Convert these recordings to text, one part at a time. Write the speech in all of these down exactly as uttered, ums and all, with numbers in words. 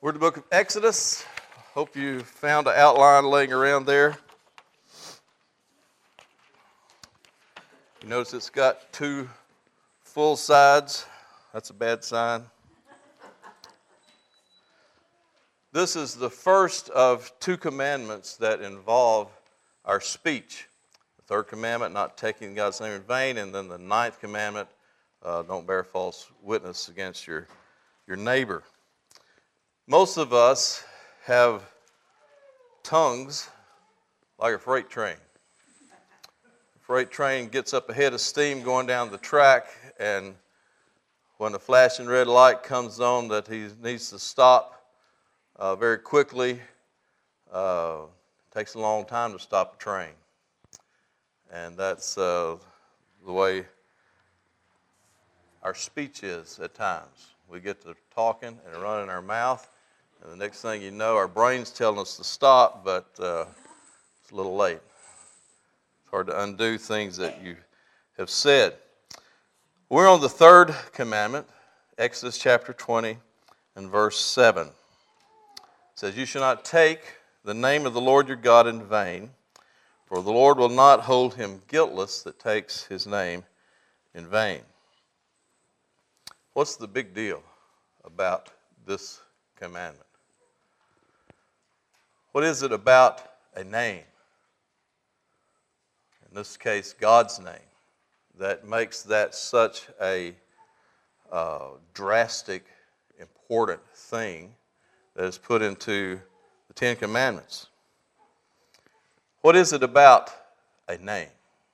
We're in the book of Exodus. Hope you found an outline laying around there. You notice it's got two full sides. That's a bad sign. This is the first of two commandments that involve our speech. The third commandment, not taking God's name in vain, and then the ninth commandment, uh, don't bear false witness against your, your neighbor. Most of us have tongues like a freight train. The freight train gets up ahead of steam going down the track, and when the flashing red light comes on that he needs to stop uh, very quickly, uh, it takes a long time to stop a train. And that's uh, the way our speech is at times. We get to talking and running our mouth, and the next thing you know, our brain's telling us to stop, but uh, it's a little late. It's hard to undo things that you have said. We're on the third commandment, Exodus chapter twenty and verse seven. It says, "You shall not take the name of the Lord your God in vain, for the Lord will not hold him guiltless that takes his name in vain." What's the big deal about this commandment? What is it about a name, in this case God's name, that makes that such a uh, drastic, important thing that is put into the Ten Commandments? What is it about a name?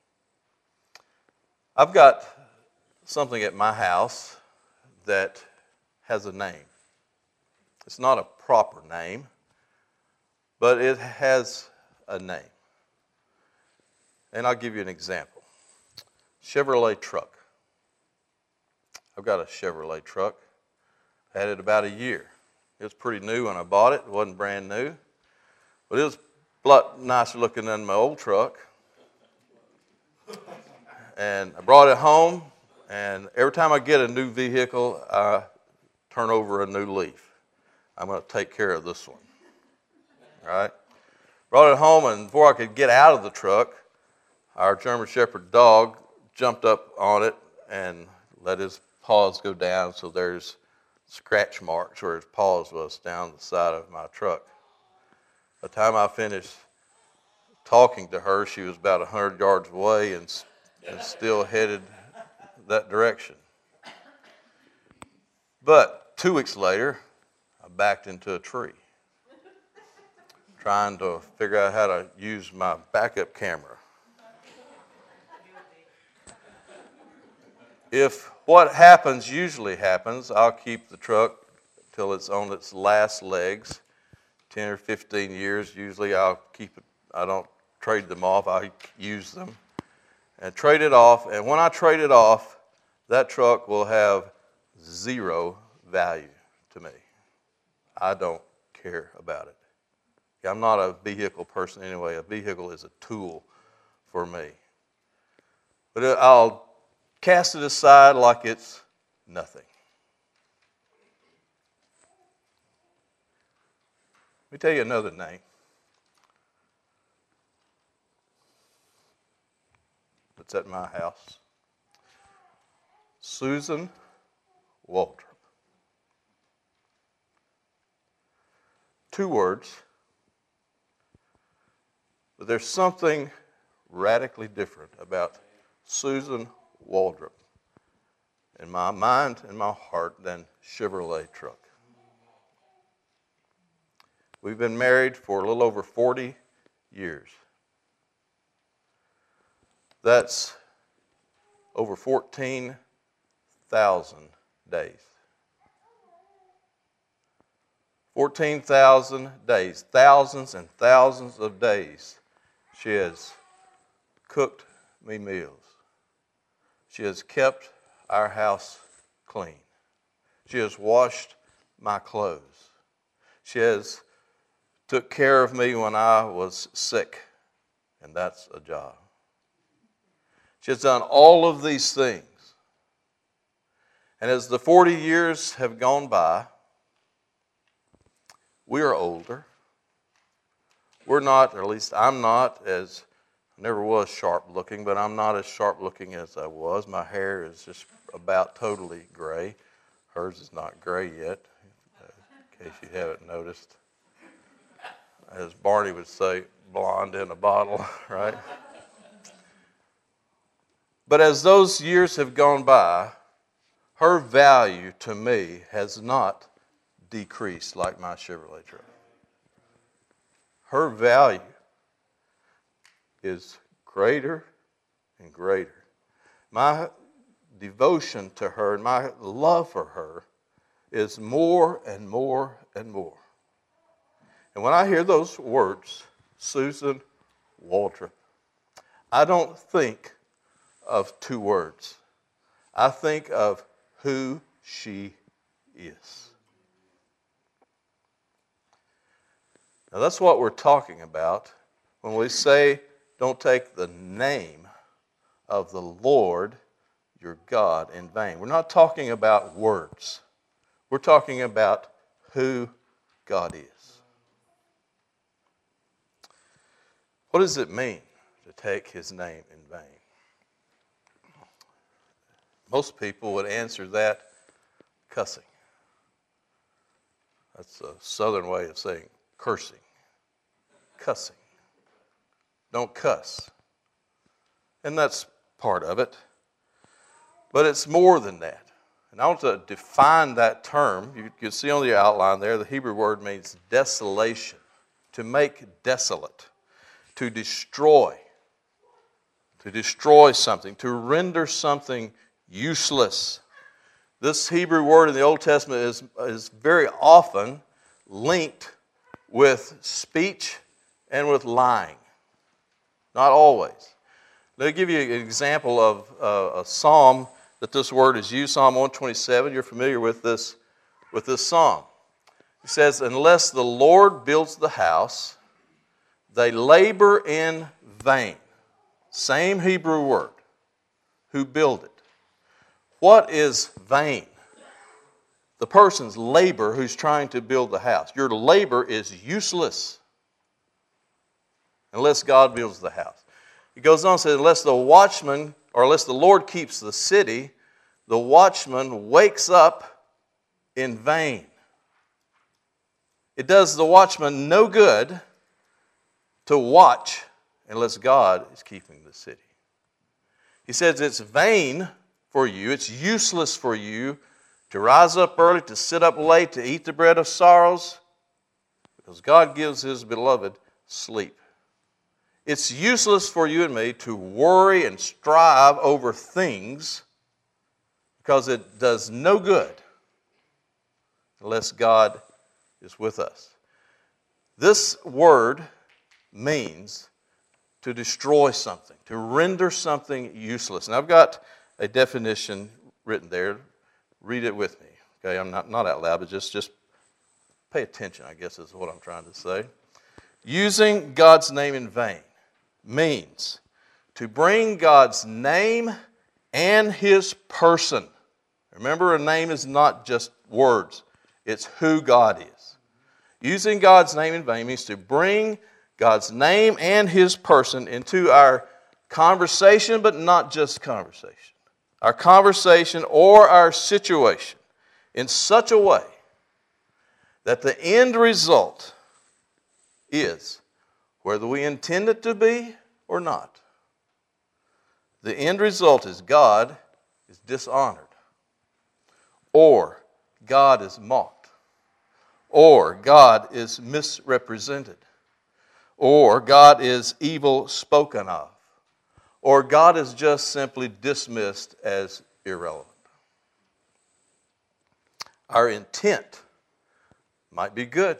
I've got something at my house that has a name. It's not a proper name, but it has a name. And I'll give you an example. Chevrolet truck. I've got a Chevrolet truck. I had it about a year. It was pretty new when I bought it. It wasn't brand new. But it was a lot nicer looking than my old truck. And I brought it home, and every time I get a new vehicle, I turn over a new leaf. I'm going to take care of this one. All right? Brought it home, and before I could get out of the truck, our German Shepherd dog jumped up on it and let his paws go down, so there's scratch marks where his paws was down the side of my truck. By the time I finished talking to her, she was about one hundred yards away and, and still headed that direction. But two weeks later, I backed into a tree, trying to figure out how to use my backup camera. If what happens usually happens, I'll keep the truck till it's on its last legs, ten or fifteen years. Usually I'll keep it, I don't trade them off, I use them and trade it off. And when I trade it off, that truck will have zero value to me. I don't care about it. I'm not a vehicle person anyway. A vehicle is a tool for me. But I'll cast it aside like it's nothing. Let me tell you another name. That's at my house. Susan Waldrop. Two words. But there's something radically different about Susan Waldrop in my mind and my heart than Chevrolet truck. We've been married for a little over forty years. That's over fourteen thousand days. fourteen thousand days, thousands and thousands of days. She has cooked me meals. She has kept our house clean. She has washed my clothes. She has took care of me when I was sick, and that's a job. She has done all of these things. And as the forty years have gone by, We are older. We're not, or at least I'm not, as I never was sharp looking, but I'm not as sharp looking as I was. My hair is just about totally gray. Hers is not gray yet, uh, in case you haven't noticed. As Barney would say, blonde in a bottle, right? But as those years have gone by, her value to me has not decreased like my Chevrolet truck. Her value is greater and greater. My devotion to her and my love for her is more and more and more. And when I hear those words, Susan Waltrip, I don't think of two words. I think of who she is. Now that's what we're talking about when we say don't take the name of the Lord your God in vain. We're not talking about words. We're talking about who God is. What does it mean to take his name in vain? Most people would answer that cussing. That's a southern way of saying cursing. Cussing. Don't cuss. And that's part of it. But it's more than that. And I want to define that term. You can see on the outline there, the Hebrew word means desolation. To make desolate. To destroy. To destroy something. To render something useless. This Hebrew word in the Old Testament is, is very often linked with speech and with lying. Not always. Let me give you an example of uh, a psalm that this word is used. Psalm one twenty-seven. You're familiar with this, with this psalm. It says, unless the Lord builds the house, they labor in vain. Same Hebrew word. Who build it. What is vain? The person's labor who's trying to build the house. Your labor is useless unless God builds the house. It goes on and says, unless the watchman, or unless the Lord keeps the city, the watchman wakes up in vain. It does the watchman no good to watch unless God is keeping the city. He says it's vain for you, it's useless for you to rise up early, to sit up late, to eat the bread of sorrows, because God gives his beloved sleep. It's useless for you and me to worry and strive over things because it does no good unless God is with us. This word means to destroy something, to render something useless. And I've got a definition written there. Read it with me. Okay, I'm not, not out loud, but just, just pay attention, I guess is what I'm trying to say. Using God's name in vain means to bring God's name and his person. Remember, a name is not just words. It's who God is. Using God's name in vain means to bring God's name and his person into our conversation, but not just conversation. Our conversation or our situation in such a way that the end result is, whether we intend it to be or not, the end result is God is dishonored, or God is mocked, or God is misrepresented, or God is evil spoken of, or God is just simply dismissed as irrelevant. Our intent might be good.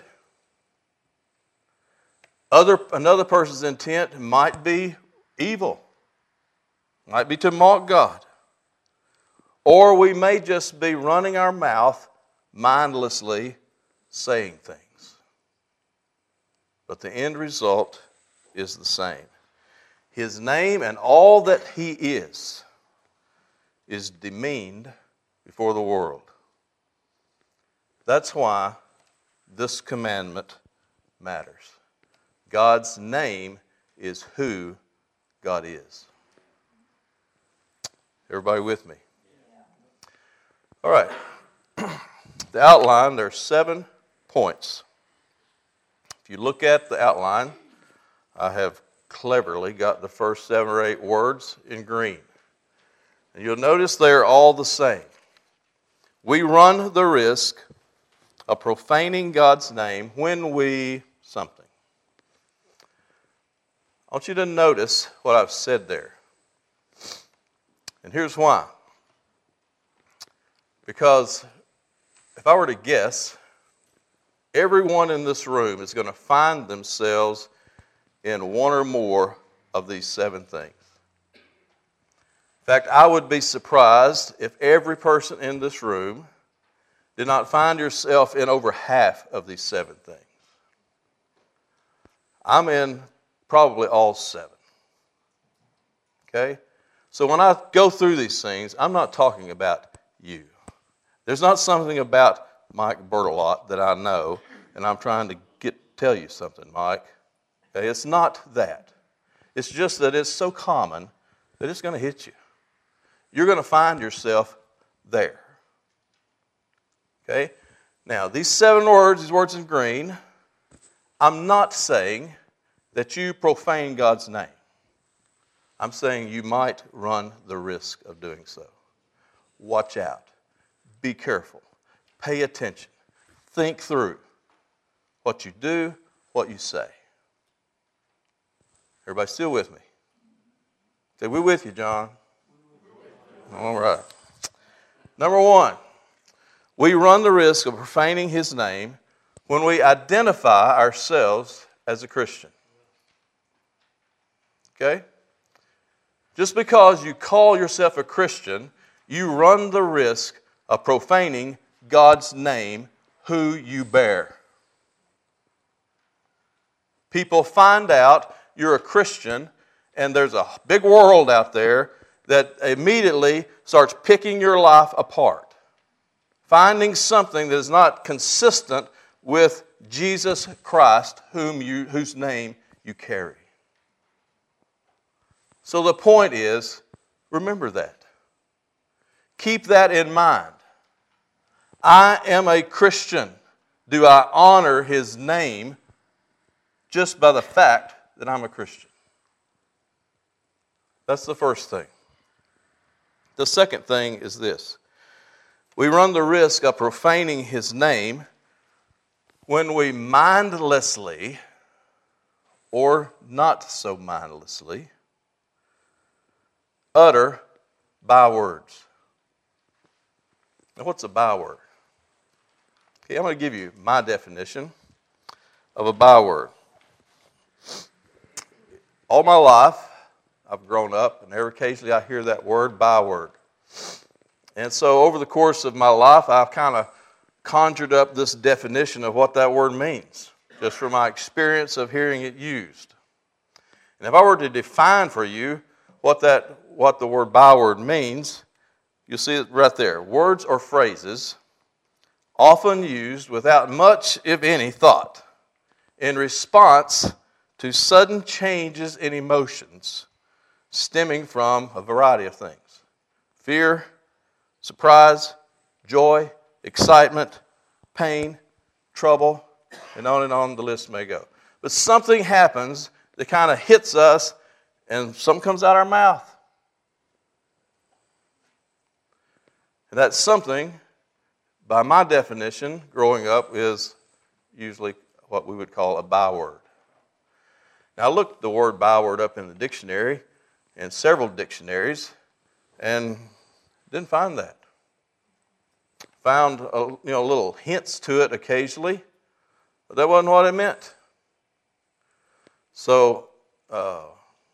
Other, another person's intent might be evil, might be to mock God. Or we may just be running our mouth mindlessly saying things. But the end result is the same. His name and all that he is, is demeaned before the world. That's why this commandment matters. God's name is who God is. Everybody with me? All right. The outline, there are seven points. If you look at the outline, I have cleverly got the first seven or eight words in green. And you'll notice they're all the same. We run the risk of profaning God's name when we something. I want you to notice what I've said there. And here's why. Because if I were to guess, everyone in this room is going to find themselves in one or more of these seven things. In fact, I would be surprised if every person in this room did not find yourself in over half of these seven things. I'm in probably all seven. Okay? So when I go through these things, I'm not talking about you. There's not something about Mike Bertolot that I know, and I'm trying to get tell you something, Mike. Okay? It's not that. It's just that it's so common that it's going to hit you. You're going to find yourself there. Okay? Now, these seven words, these words in green, I'm not saying that you profane God's name. I'm saying you might run the risk of doing so. Watch out. Be careful. Pay attention. Think through what you do, what you say. Everybody still with me? Say, we're with you, John. All right. Number one, we run the risk of profaning His name when we identify ourselves as a Christian. Okay? Just because you call yourself a Christian, you run the risk of profaning God's name, who you bear. People find out you're a Christian, and there's a big world out there that immediately starts picking your life apart, finding something that is not consistent with Jesus Christ, whom you, whose name you carry. So the point is, remember that. Keep that in mind. I am a Christian. Do I honor His name just by the fact that I'm a Christian? That's the first thing. The second thing is this. We run the risk of profaning His name when we mindlessly, or not so mindlessly, utter bywords. Now, what's a byword? Okay, I'm going to give you my definition of a byword. All my life, I've grown up, and every occasionally I hear that word, byword. And so over the course of my life, I've kind of conjured up this definition of what that word means, just from my experience of hearing it used. And if I were to define for you what that what the word byword means, you'll see it right there. Words or phrases often used without much, if any, thought in response to sudden changes in emotions stemming from a variety of things. Fear, surprise, joy, excitement, pain, trouble, and on and on the list may go. But something happens that kind of hits us, and something comes out our mouth. And that something, by my definition, growing up, is usually what we would call a byword. Now, I looked the word byword up in the dictionary, in several dictionaries, and didn't find that. Found a, you know little hints to it occasionally, but that wasn't what it meant. So, uh,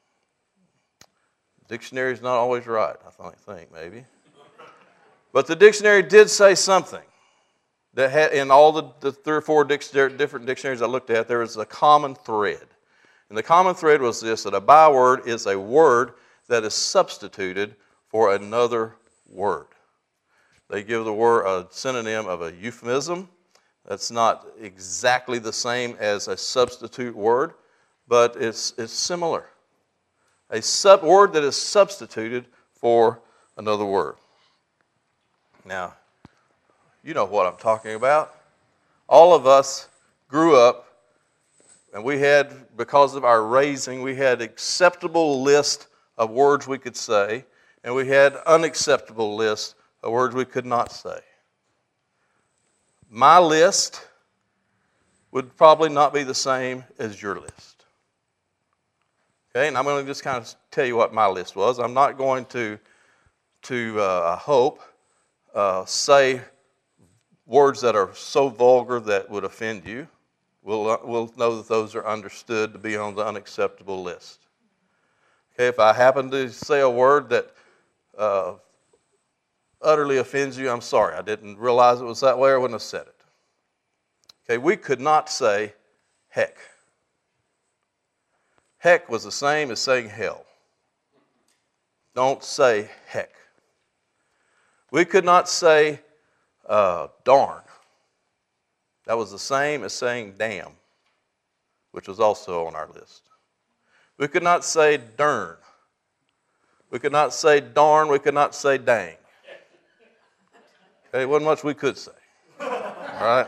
dictionary is not always right, I think, maybe. But the dictionary did say something that had, in all the, the three or four dictionary, different dictionaries I looked at, there was a common thread. And the common thread was this, that a byword is a word that is substituted for another word. They give the word a synonym of a euphemism. That's not exactly the same as a substitute word, but it's, it's similar. A sub word that is substituted for another word. Now, you know what I'm talking about. All of us grew up, and we had, because of our raising, we had acceptable list of words we could say, and we had unacceptable list of words we could not say. My list would probably not be the same as your list. Okay, and I'm going to just kind of tell you what my list was. I'm not going to, to uh, I hope, uh, say words that are so vulgar that would offend you. We'll, uh, we'll know that those are understood to be on the unacceptable list. Okay, if I happen to say a word that uh, utterly offends you, I'm sorry. I didn't realize it was that way, or I wouldn't have said it. Okay, we could not say heck. Heck was the same as saying hell. Don't say heck. We could not say uh, darn. That was the same as saying damn, which was also on our list. We could not say darn. We could not say darn. We could not say dang. Okay, it wasn't much we could say. All right?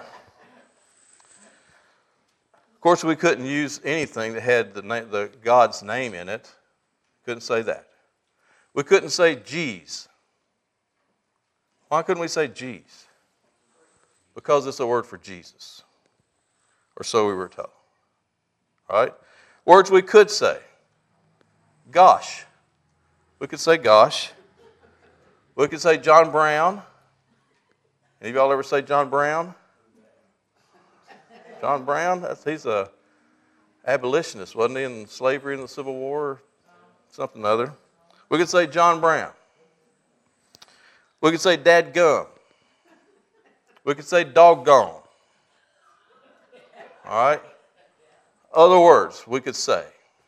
Of course, we couldn't use anything that had the, name, the God's name in it. Couldn't say that. We couldn't say geez. Why couldn't we say geez? Because it's a word for Jesus. Or so we were told. All right? Words we could say. Gosh. We could say gosh. We could say John Brown. Any of y'all ever say John Brown? John Brown? That's, he's a abolitionist, wasn't he, in slavery in the Civil War or something or other. We could say John Brown. We could say dadgum. We could say doggone. All right? Other words we could say.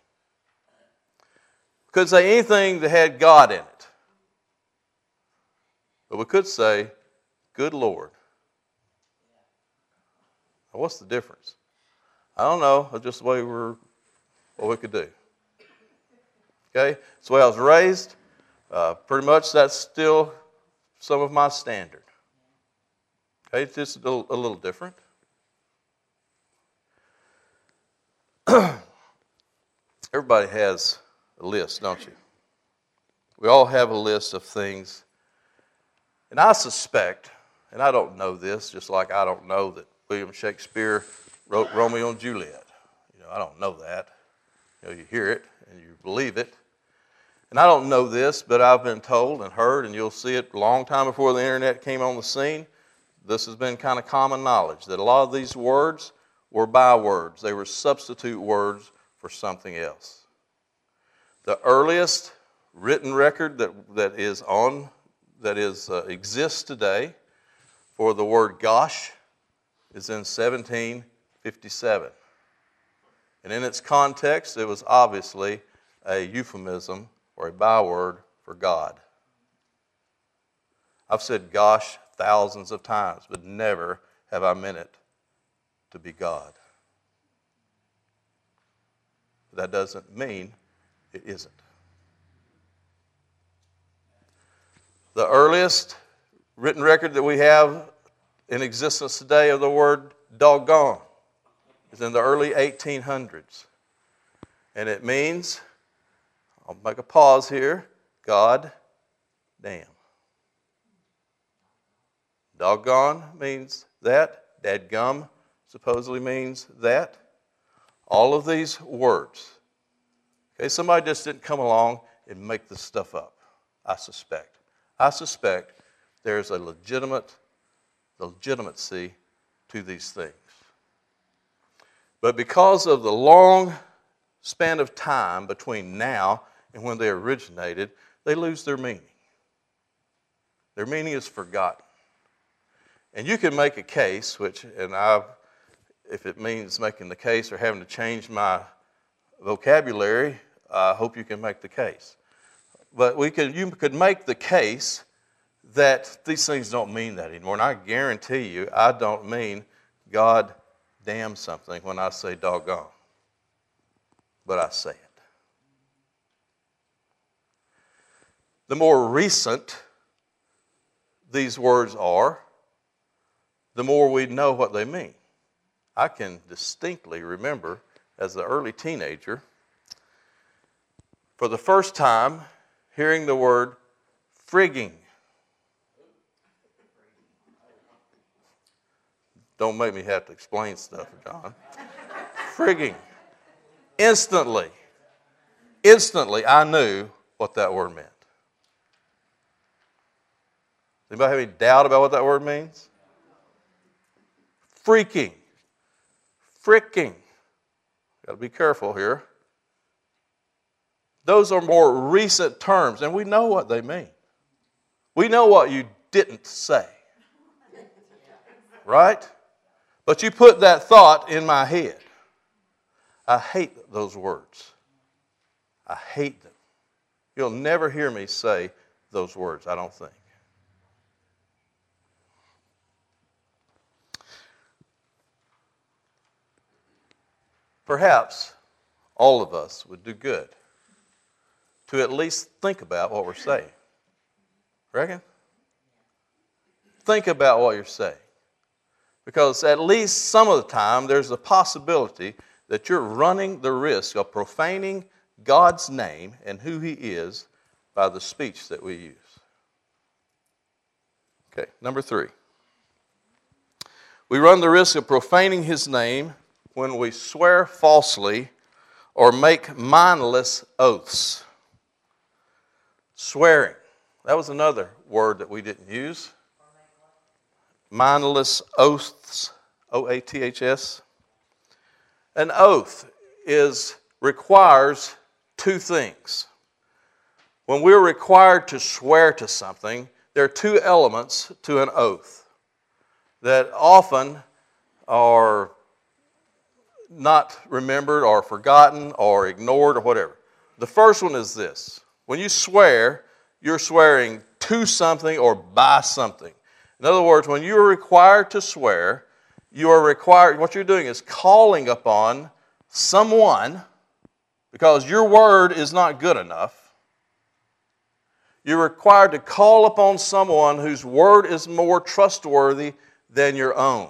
We could say anything that had God in it. But we could say, good Lord. Now, what's the difference? I don't know. It's just the way we're, what we could do. Okay? That's the way I was raised. Uh, pretty much that's still some of my standard. Okay? It's just a little, a little different. Everybody has a list, don't you? We all have a list of things. And I suspect, and I don't know this, just like I don't know that William Shakespeare wrote Romeo and Juliet. You know, I don't know that. You know, you hear it and you believe it. And I don't know this, but I've been told and heard, and you'll see it a long time before the internet came on the scene. This has been kind of common knowledge, that a lot of these words were bywords. They were substitute words for something else. The earliest written record that, that is on, that is uh, exists today for the word gosh is in seventeen fifty-seven. And in its context, it was obviously a euphemism or a byword for God. I've said gosh thousands of times, but never have I meant it to be God. That doesn't mean it isn't. The earliest written record that we have in existence today of the word doggone is in the early eighteen hundreds. And it means, I'll make a pause here, God damn. Doggone means that. Dadgum supposedly means that. All of these words. Okay, somebody just didn't come along and make this stuff up, I suspect. I suspect there's a legitimate legitimacy to these things. But because of the long span of time between now and when they originated, they lose their meaning. Their meaning is forgotten. And you can make a case, which, and I, if it means making the case or having to change my vocabulary, I hope you can make the case. But we could, you could make the case that these things don't mean that anymore. And I guarantee you, I don't mean God damn something when I say doggone. But I say it. The more recent these words are, the more we know what they mean. I can distinctly remember as an early teenager, for the first time, hearing the word frigging. Don't make me have to explain stuff, John. Frigging. Instantly, instantly, I knew what that word meant. Anybody have any doubt about what that word means? Freaking. Fricking. Got to be careful here. Those are more recent terms, and we know what they mean. We know what you didn't say. Right? But you put that thought in my head. I hate those words. I hate them. You'll never hear me say those words, I don't think. Perhaps all of us would do good to at least think about what we're saying. Reckon? Think about what you're saying. Because at least some of the time there's a possibility that you're running the risk of profaning God's name and who He is by the speech that we use. Okay, number three. We run the risk of profaning His name when we swear falsely or make mindless oaths. Swearing. That was another word that we didn't use. Mindless oaths. O A T H S. An oath is requires two things. When we're required to swear to something, there are two elements to an oath that often are not remembered or forgotten or ignored or whatever. The first one is this. When you swear, you're swearing to something or by something. In other words, when you are required to swear, you are required, what you're doing is calling upon someone because your word is not good enough. You're required to call upon someone whose word is more trustworthy than your own.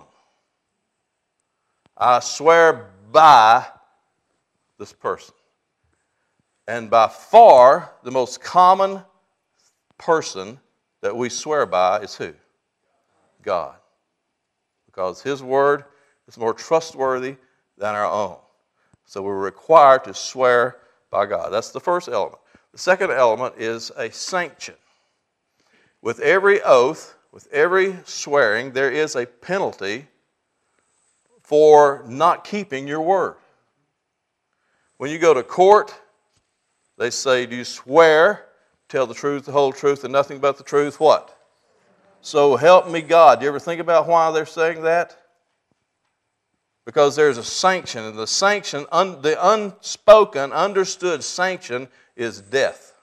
I swear by this person. And by far, the most common person that we swear by is who? God. Because His word is more trustworthy than our own. So we're required to swear by God. That's the first element. The second element is a sanction. With every oath, with every swearing, there is a penalty for not keeping your word. When you go to court, they say, do you swear, tell the truth, the whole truth, and nothing but the truth? What? So help me God. Do you ever think about why they're saying that? Because there's a sanction, and the sanction, un, the unspoken, understood sanction is death.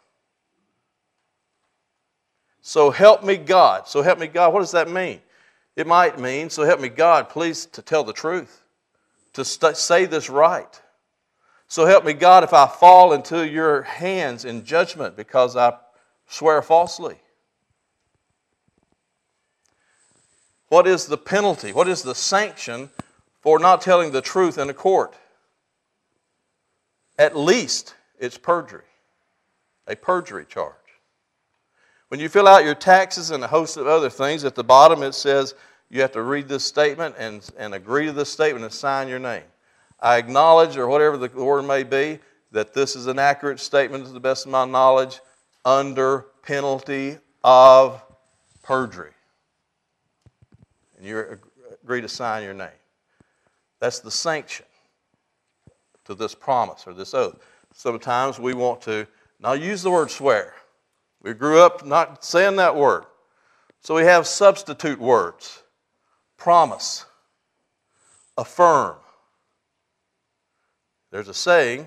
So help me God. So help me God. What does that mean? It might mean, so help me God, please, to tell the truth, to st- say this right. So help me God if I fall into your hands in judgment because I swear falsely. What is the penalty? What is the sanction for not telling the truth in a court? At least it's perjury, a perjury charge. When you fill out your taxes and a host of other things, at the bottom it says you have to read this statement and, and agree to this statement and sign your name. I acknowledge, or whatever the word may be, that this is an accurate statement to the best of my knowledge under penalty of perjury. And you agree to sign your name. That's the sanction to this promise or this oath. Sometimes we want to, now use the word swear. We grew up not saying that word. So we have substitute words. Promise. Affirm. There's a saying,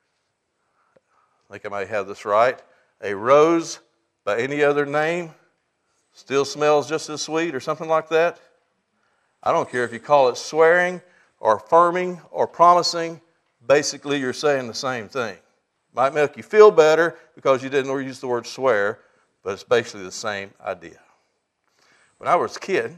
I think I might have this right, a rose by any other name still smells just as sweet or something like that. I don't care if you call it swearing or affirming or promising. Basically, you're saying the same thing. Might make you feel better because you didn't use the word swear, but it's basically the same idea. When I was a kid,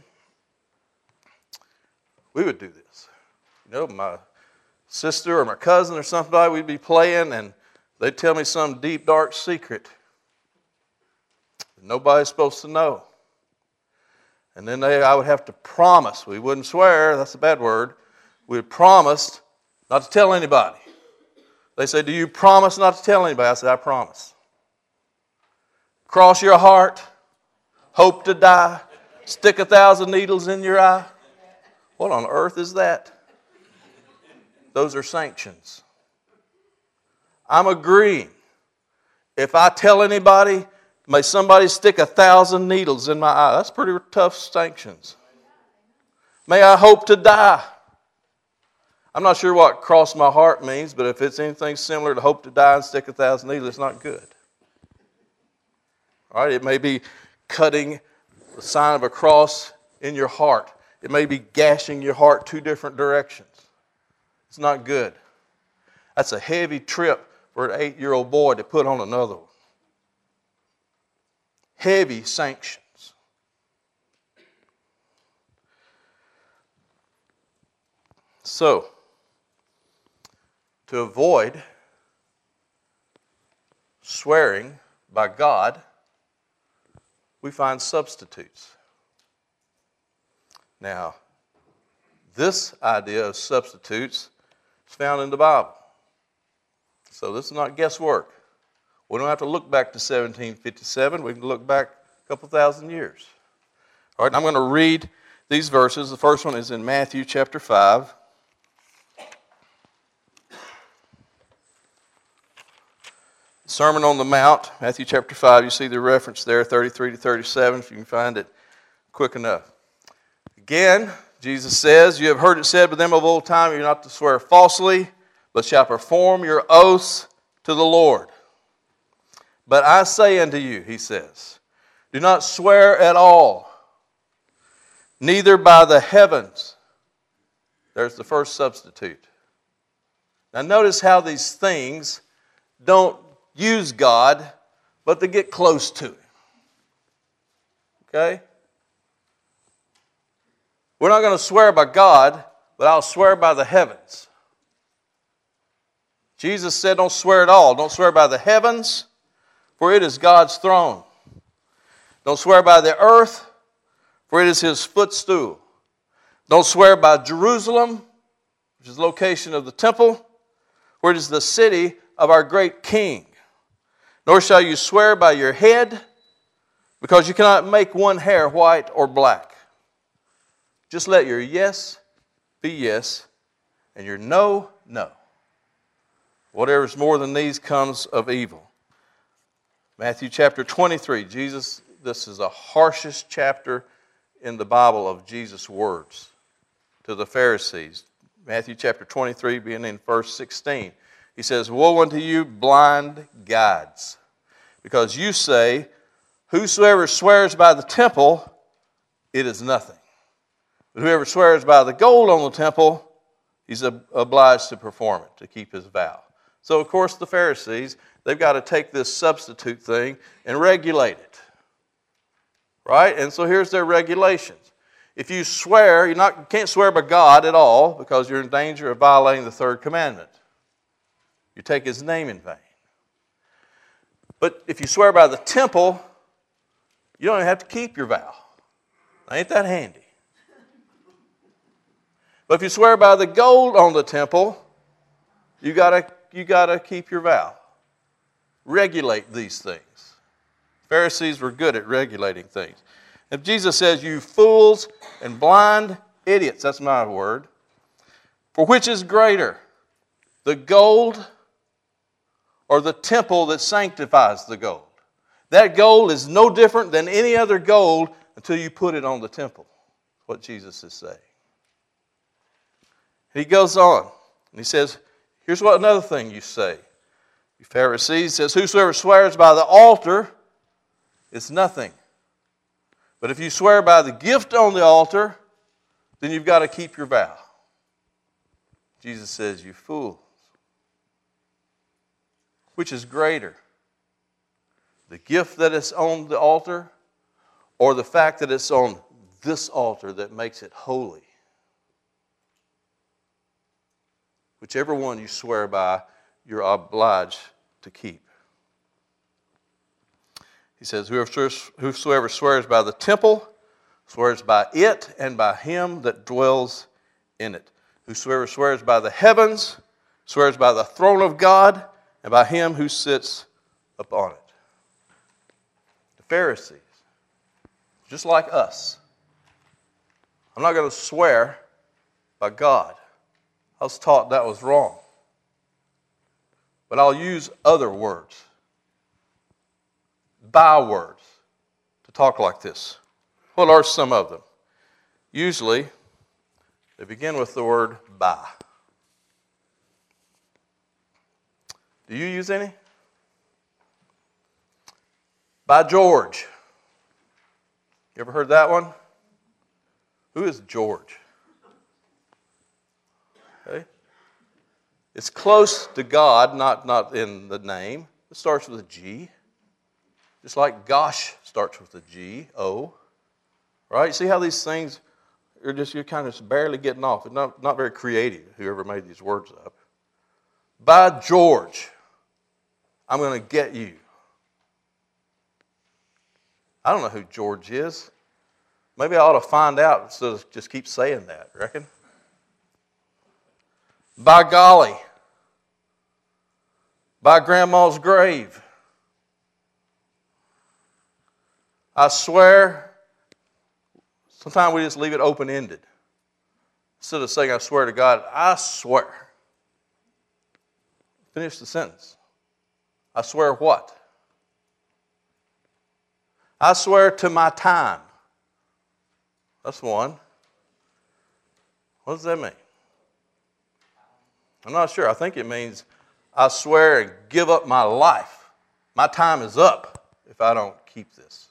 we would do this. You know, my sister or my cousin or somebody, we'd be playing and they'd tell me some deep, dark secret that nobody's supposed to know. And then they, I would have to promise. We wouldn't swear, that's a bad word. We would promise not to tell anybody. They said, do you promise not to tell anybody? I said, I promise. Cross your heart, hope to die, stick a thousand needles in your eye. What on earth is that? Those are sanctions. I'm agreeing. If I tell anybody, may somebody stick a thousand needles in my eye. That's pretty tough sanctions. May I hope to die. I'm not sure what cross my heart means, but if it's anything similar to hope to die and stick a thousand needles, it's not good. All right, it may be cutting the sign of a cross in your heart. It may be gashing your heart two different directions. It's not good. That's a heavy trip for an eight-year-old boy to put on another one. Heavy sanctions. So, to avoid swearing by God, we find substitutes. Now, this idea of substitutes is found in the Bible. So this is not guesswork. We don't have to look back to seventeen fifty-seven. We can look back a couple thousand years. All right, I'm going to read these verses. The first one is in Matthew chapter five. Sermon on the Mount, Matthew chapter five. You see the reference there, thirty-three to thirty-seven, if you can find it quick enough. Again, Jesus says, you have heard it said by them of old time, you're not to swear falsely, but shall perform your oaths to the Lord. But I say unto you, he says, do not swear at all, neither by the heavens. There's the first substitute. Now notice how these things don't use God, but they get close to Him. Okay? We're not going to swear by God, but I'll swear by the heavens. Jesus said don't swear at all. Don't swear by the heavens, for it is God's throne. Don't swear by the earth, for it is His footstool. Don't swear by Jerusalem, which is the location of the temple, for it is the city of our great King. Nor shall you swear by your head, because you cannot make one hair white or black. Just let your yes be yes, and your no, no. Whatever is more than these comes of evil. Matthew chapter twenty-three. Jesus, this is the harshest chapter in the Bible of Jesus' words to the Pharisees. Matthew chapter twenty-three, beginning in verse sixteen. He says, woe unto you, blind guides, because you say, whosoever swears by the temple, it is nothing. But whoever swears by the gold on the temple, he's obliged to perform it, to keep his vow. So, of course, the Pharisees, they've got to take this substitute thing and regulate it. Right? And so here's their regulations. If you swear, you're not, you can't swear by God at all because you're in danger of violating the third commandment. You take His name in vain. But if you swear by the temple, you don't even have to keep your vow. Ain't that handy? But if you swear by the gold on the temple, you gotta you gotta keep your vow. Regulate these things. Pharisees were good at regulating things. If Jesus says, you fools and blind idiots, that's my word, for which is greater, the gold or the temple that sanctifies the gold? That gold is no different than any other gold until you put it on the temple. That's what Jesus is saying. He goes on, and he says, here's what another thing you say. You Pharisees, says, whosoever swears by the altar is nothing. But if you swear by the gift on the altar, then you've got to keep your vow. Jesus says, you fools. Which is greater? The gift that is on the altar, or the fact that it's on this altar that makes it holy? Whichever one you swear by, you're obliged to keep. He says, whosoever swears by the temple, swears by it and by him that dwells in it. Whosoever swears by the heavens, swears by the throne of God, and by him who sits upon it. The Pharisees, just like us. I'm not going to swear by God. I was taught that was wrong. But I'll use other words, by words, to talk like this. What are some of them? Usually, they begin with the word by. Do you use any? By George. You ever heard that one? Who is George? Okay. It's close to God, not, not in the name. It starts with a G. Just like gosh starts with a G, O. Right? See how these things are just, you're kind of barely getting off. It's not, not very creative, whoever made these words up. By George, I'm going to get you. I don't know who George is. Maybe I ought to find out instead of just keep saying that, reckon? By golly. By Grandma's grave. I swear. Sometimes we just leave it open-ended. Instead of saying, I swear to God, I swear. Finish the sentence. I swear what? I swear to my time. That's one. What does that mean? I'm not sure. I think it means I swear and give up my life. My time is up if I don't keep this.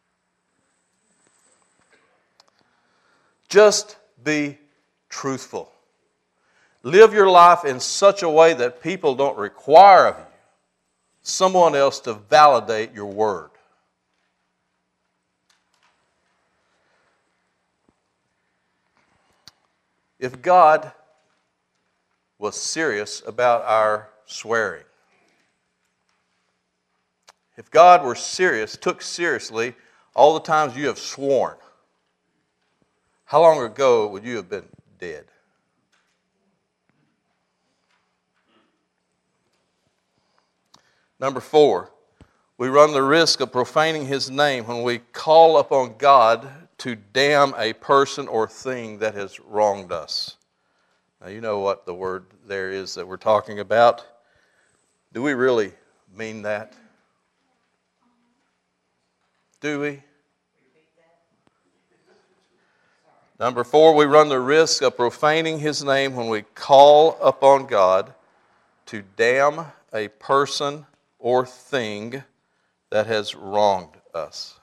Just be truthful. Live your life in such a way that people don't require of you someone else to validate your word. If God was serious about our swearing, if God were serious, took seriously all the times you have sworn, how long ago would you have been dead? Number four, we run the risk of profaning His name when we call upon God to damn a person or thing that has wronged us. Now, you know what the word there is that we're talking about. Do we really mean that? Do we? Number four, we run the risk of profaning His name when we call upon God to damn a person or thing that has wronged us.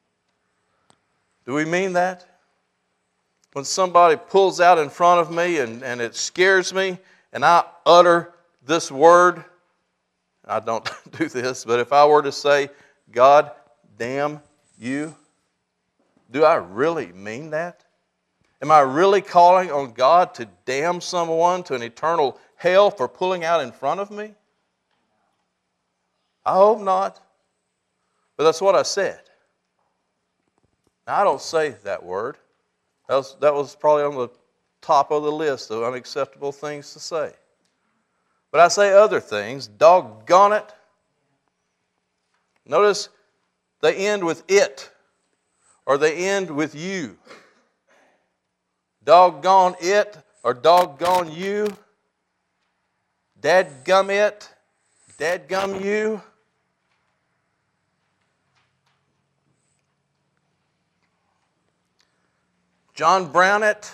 Do we mean that? When somebody pulls out in front of me and, and it scares me and I utter this word, I don't do this, but if I were to say, God, damn you, do I really mean that? Am I really calling on God to damn someone to an eternal hell for pulling out in front of me? I hope not. But that's what I said. Now, I don't say that word. That was, that was probably on the top of the list of unacceptable things to say. But I say other things. Doggone it. Notice they end with it, or they end with you. Doggone it, or doggone you. Dadgum it, dadgum you. John Brown it.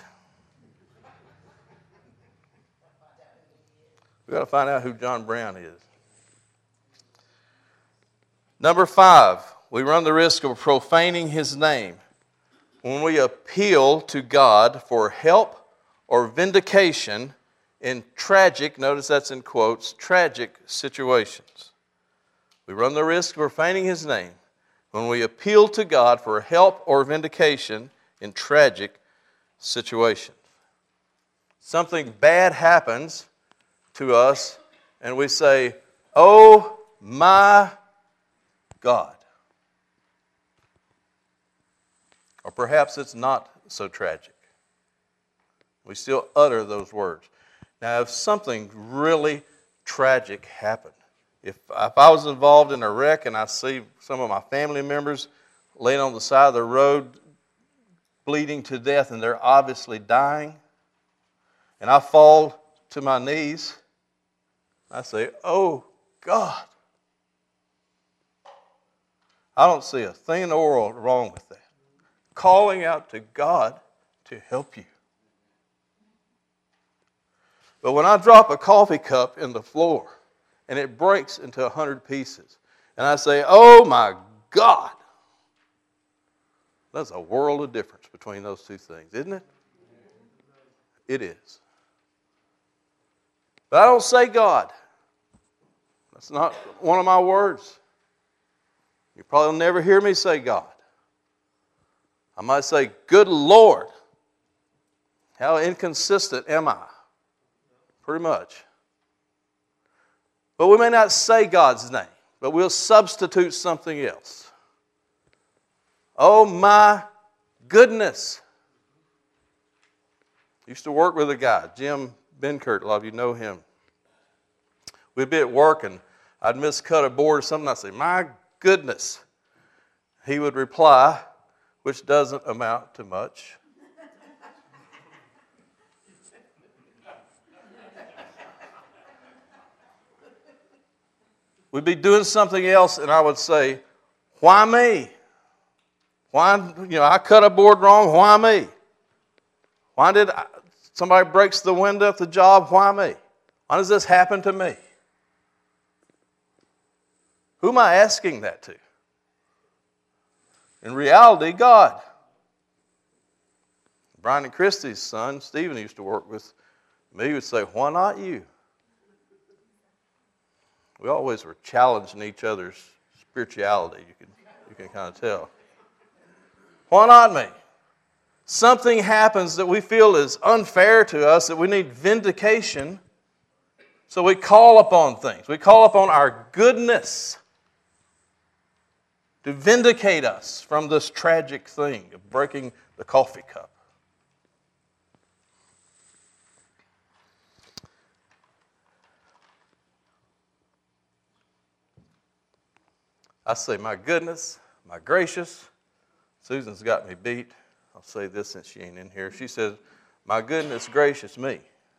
We've got to find out who John Brown is. Number five, we run the risk of profaning His name when we appeal to God for help or vindication in tragic, notice that's in quotes, tragic situations. We run the risk of profaning His name when we appeal to God for help or vindication in tragic situations. Something bad happens to us, and we say, "Oh my God." Or perhaps it's not so tragic. We still utter those words. Now, if something really tragic happened, if, if I was involved in a wreck and I see some of my family members laying on the side of the road bleeding to death and they're obviously dying, and I fall to my knees, I say, "Oh God." I don't see a thing in the world wrong with that. Calling out to God to help you. But when I drop a coffee cup in the floor and it breaks into a hundred pieces, and I say, "Oh my God," there's a world of difference between those two things, isn't it? It is. But I don't say God. That's not one of my words. You probably will never hear me say God. I might say, "Good Lord, how inconsistent am I?" Pretty much. But we may not say God's name, but we'll substitute something else. "Oh my goodness." I used to work with a guy, Jim Benkert, a lot of you know him. We'd be at work and I'd miscut a board or something. I'd say, "My goodness." He would reply, which doesn't amount to much, we'd be doing something else, and I would say, "Why me? Why, you know, I cut a board wrong, why me? Why did I, somebody breaks the window at the job, why me? Why does this happen to me?" Who am I asking that to? In reality, God. Brian and Christy's son, Stephen, used to work with me, would say, "Why not you?" We always were challenging each other's spirituality. You can, you can kind of tell. Why not me? Something happens that we feel is unfair to us, that we need vindication. So we call upon things. We call upon our goodness to vindicate us from this tragic thing of breaking the coffee cup. I say, "My goodness, my gracious." Susan's got me beat. I'll say this since she ain't in here. She says, "My goodness gracious me."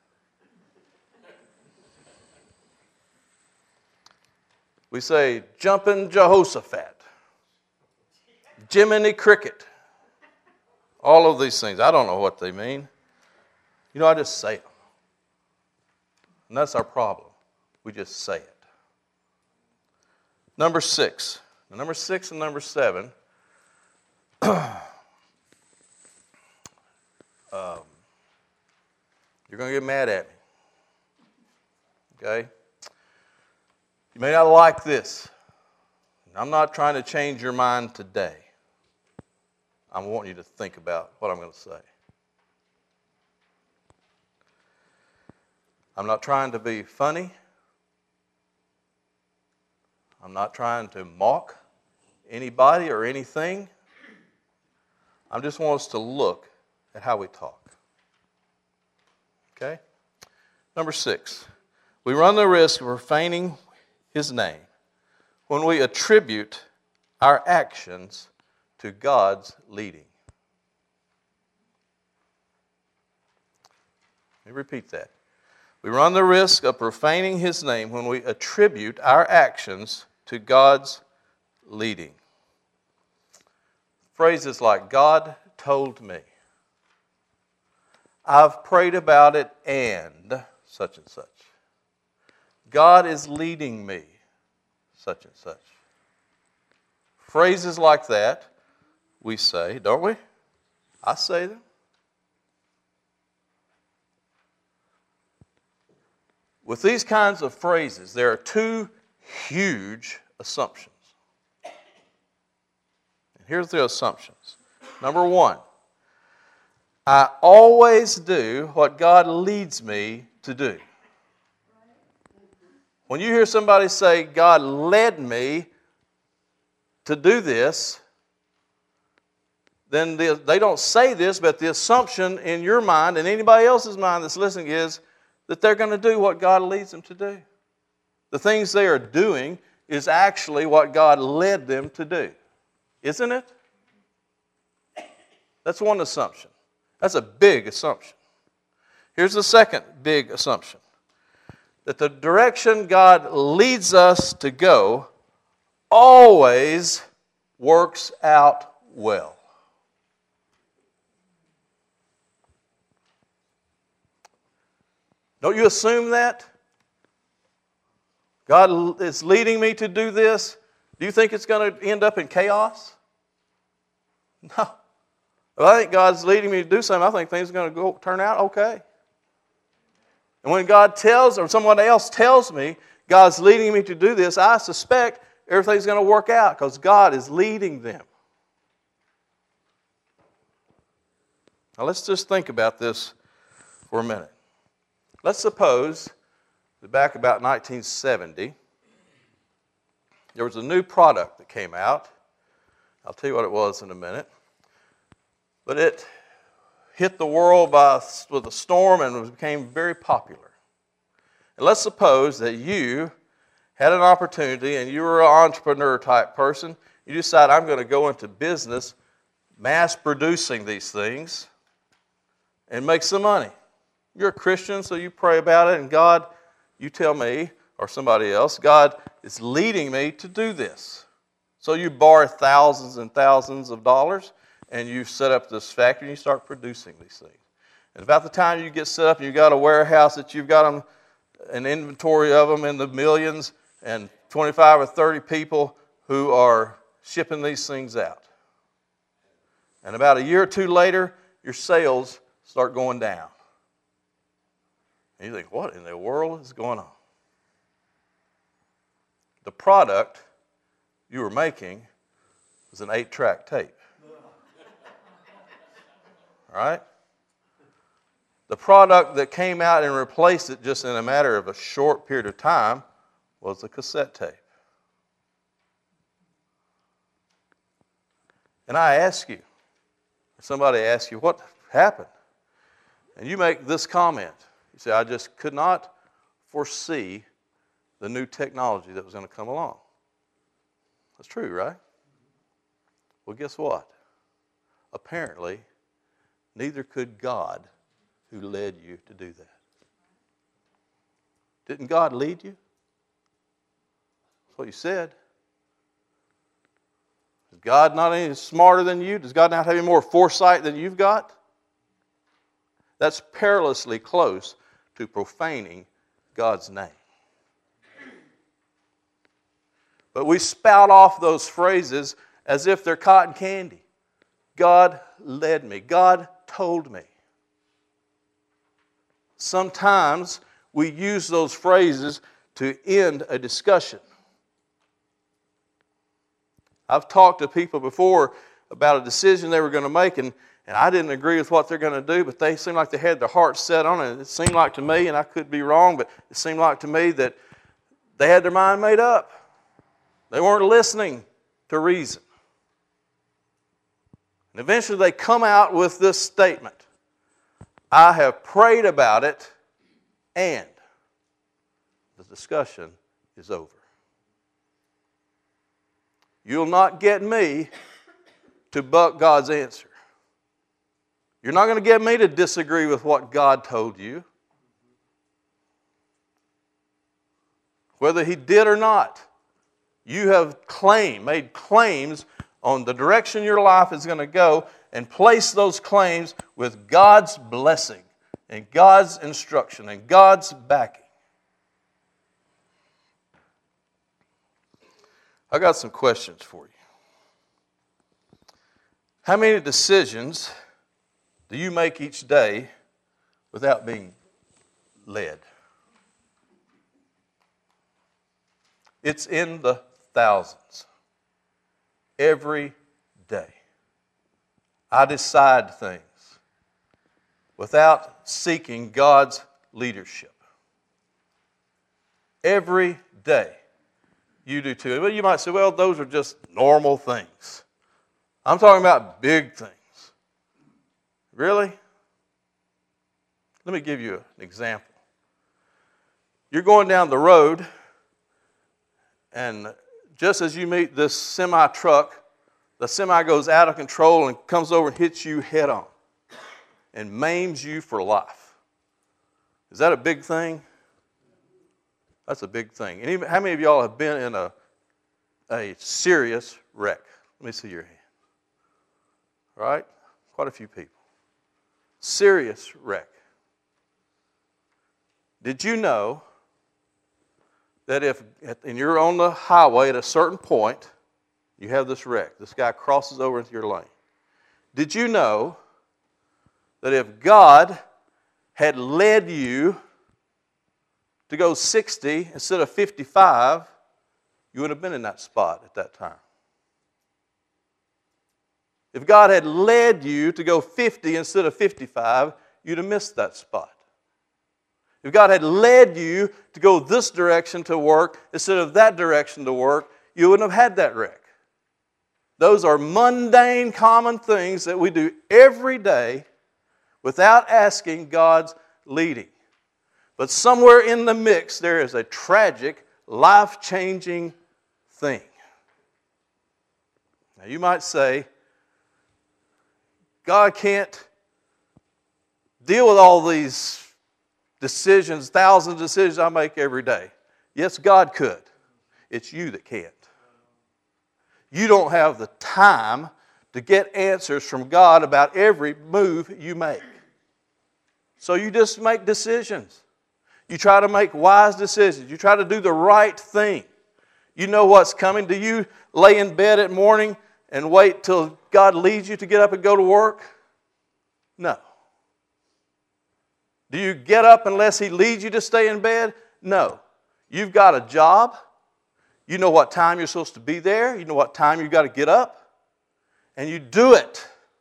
We say, "Jumping Jehoshaphat," "Jiminy Cricket," all of these things. I don't know what they mean. You know, I just say them. And that's our problem. We just say it. Number six. Now, number six and number seven. um, you're going to get mad at me. Okay? You may not like this. I'm not trying to change your mind today. I want you to think about what I'm going to say. I'm not trying to be funny. I'm not trying to mock anybody or anything. I just want us to look at how we talk. Okay? Number six, we run the risk of profaning His name when we attribute our actions to God's leading. Let me repeat that. We run the risk of profaning His name when we attribute our actions to God's leading. Phrases like, "God told me," "I've prayed about it and such and such," "God is leading me," such and such. Phrases like that we say, don't we? I say them. With these kinds of phrases, there are two huge assumptions. And here's the assumptions. Number one, I always do what God leads me to do. When you hear somebody say, God led me to do this, then they don't say this, but the assumption in your mind and anybody else's mind that's listening is that they're going to do what God leads them to do. The things they are doing is actually what God led them to do. Isn't it? That's one assumption. That's a big assumption. Here's the second big assumption. That the direction God leads us to go always works out well. Don't you assume that? God is leading me to do this. Do you think it's going to end up in chaos? No. If I think God's leading me to do something, I think things are going to go turn out okay. And when God tells, or someone else tells me, God's leading me to do this, I suspect everything's going to work out because God is leading them. Now let's just think about this for a minute. Let's suppose that back about nineteen seventy, there was a new product that came out. I'll tell you what it was in a minute. But it hit the world by, with a storm and became very popular. And let's suppose that you had an opportunity and you were an entrepreneur type person. You decide, I'm going to go into business mass producing these things and make some money. You're a Christian, so you pray about it, and God, you tell me, or somebody else, God is leading me to do this. So you borrow thousands and thousands of dollars, and you set up this factory, and you start producing these things. And about the time you get set up, and you've got a warehouse that you've got them, an inventory of them in the millions, and twenty-five or thirty people who are shipping these things out. And about a year or two later, your sales start going down. And you think, what in the world is going on? The product you were making was an eight-track tape. All right? The product that came out and replaced it just in a matter of a short period of time was a cassette tape. And I ask you, somebody asks you, what happened? And you make this comment. You say, I just could not foresee the new technology that was going to come along. That's true, right? Well, guess what? Apparently, neither could God who led you to do that. Didn't God lead you? That's what you said. Is God not any smarter than you? Does God not have any more foresight than you've got? That's perilously close to profaning God's name. But we spout off those phrases as if they're cotton candy. God led me. God told me. Sometimes we use those phrases to end a discussion. I've talked to people before about a decision they were going to make, and, and I didn't agree with what they're going to do, but they seemed like they had their heart set on it. It seemed like to me, and I could be wrong, but it seemed like to me that they had their mind made up. They weren't listening to reason. And eventually they come out with this statement. I have prayed about it, and the discussion is over. You'll not get me to buck God's answer. You're not going to get me to disagree with what God told you. Whether He did or not, you have claimed, made claims on the direction your life is going to go, and place those claims with God's blessing and God's instruction and God's backing. I got some questions for you. How many decisions do you make each day without being led? It's in the thousands. Every day. I decide things without seeking God's leadership. Every day. You do too. Well, you might say, well, those are just normal things. I'm talking about big things. Really? Let me give you an example. You're going down the road, and just as you meet this semi-truck, the semi goes out of control and comes over and hits you head on and maims you for life. Is that a big thing? That's a big thing. And even, how many of y'all have been in a, a serious wreck? Let me see your hand. All right? Quite a few people. Serious wreck. Did you know that if, and you're on the highway at a certain point, you have this wreck. This guy crosses over into your lane. Did you know that if God had led you to go sixty instead of fifty-five, you would have been in that spot at that time? If God had led you to go fifty instead of fifty-five, you'd have missed that spot. If God had led you to go this direction to work instead of that direction to work, you wouldn't have had that wreck. Those are mundane, common things that we do every day without asking God's leading. But somewhere in the mix, there is a tragic, life-changing thing. Now, you might say, God can't deal with all these decisions, thousands of decisions I make every day. Yes, God could. It's you that can't. You don't have the time to get answers from God about every move you make. So you just make decisions. You try to make wise decisions. You try to do the right thing. You know what's coming. Do you lay in bed at morning and wait till God leads you to get up and go to work? No. Do you get up unless He leads you to stay in bed? No. You've got a job. You know what time you're supposed to be there. You know what time you've got to get up. And you do it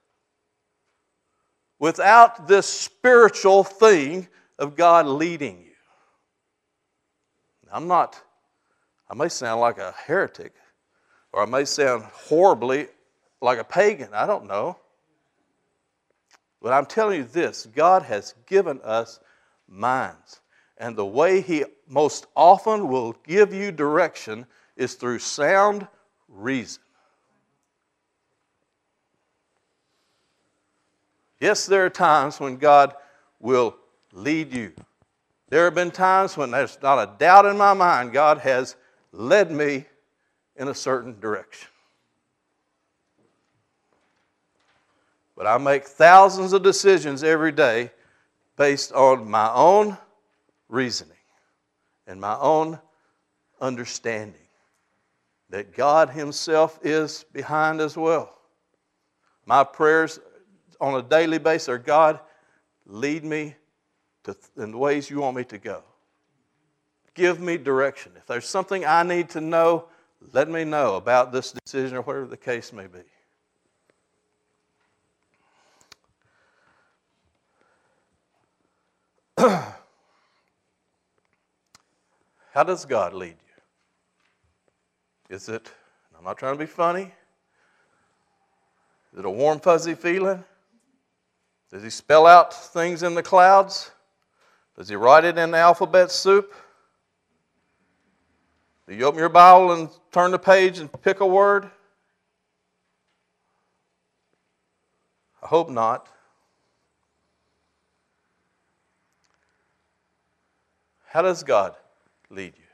without this spiritual thing of God leading you. I'm not, I may sound like a heretic, or I may sound horribly like a pagan. I don't know. But I'm telling you this, God has given us minds. And the way He most often will give you direction is through sound reason. Yes, there are times when God will lead you. There have been times when there's not a doubt in my mind God has led me in a certain direction. But I make thousands of decisions every day based on my own reasoning and my own understanding that God Himself is behind as well. My prayers on a daily basis are, God, lead me to in the ways you want me to go. Give me direction. If there's something I need to know, let me know about this decision or whatever the case may be. How does God lead you? Is it, I'm not trying to be funny, is it a warm, fuzzy feeling? Does He spell out things in the clouds? Does He write it in the alphabet soup? Do you open your Bible and turn the page and pick a word? I hope not. How does God lead you?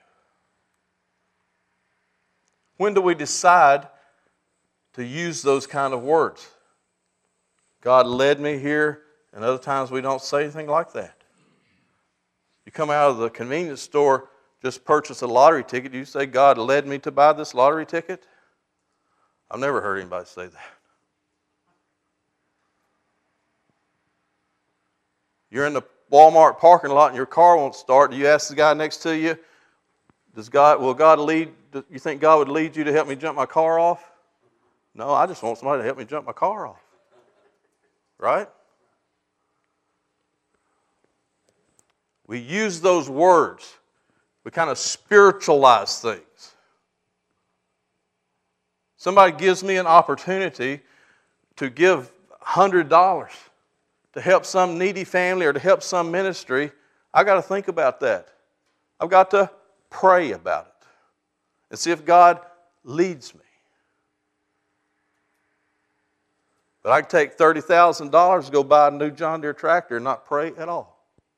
When do we decide to use those kind of words? God led me here, and other times we don't say anything like that. You come out of the convenience store, just purchase a lottery ticket, you say, God led me to buy this lottery ticket? I've never heard anybody say that. You're in the Walmart parking lot and your car won't start. Do you ask the guy next to you, Does God, will God lead, do you think God would lead you to help me jump my car off? No, I just want somebody to help me jump my car off. Right? We use those words. We kind of spiritualize things. Somebody gives me an opportunity to give one hundred dollars to help some needy family or to help some ministry. I've got to think about that. I've got to pray about it and see if God leads me. But I can take thirty thousand dollars to go buy a new John Deere tractor and not pray at all.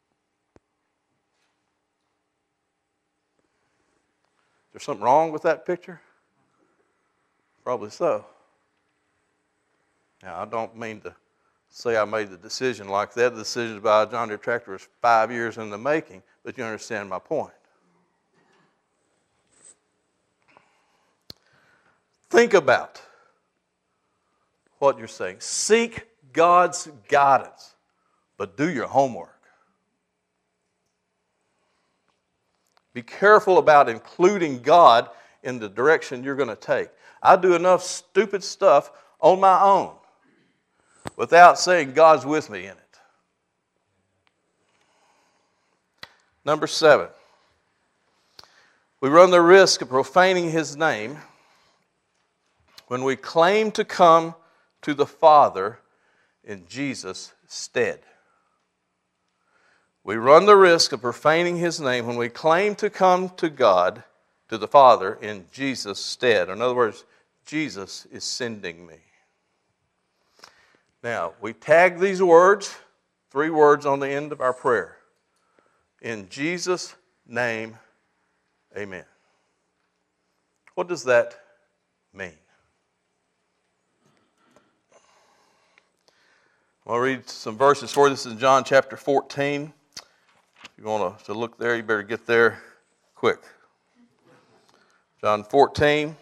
Is there something wrong with that picture? Probably so. Now, I don't mean to say I made the decision like that. The decision to buy a John Deere tractor was five years in the making, but you understand my point. Think about what you're saying. Seek God's guidance, but do your homework. Be careful about including God in the direction you're going to take. I do enough stupid stuff on my own without saying God's with me in it. Number seven, we run the risk of profaning His name when we claim to come to the Father in Jesus' stead. We run the risk of profaning His name when we claim to come to God, to the Father, in Jesus' stead. In other words, Jesus is sending me. Now, we tag these words, three words on the end of our prayer. In Jesus' name, amen. What does that mean? I'll read some verses for you. This is John chapter fourteen. If you want to look there, you better get there quick. John fourteen.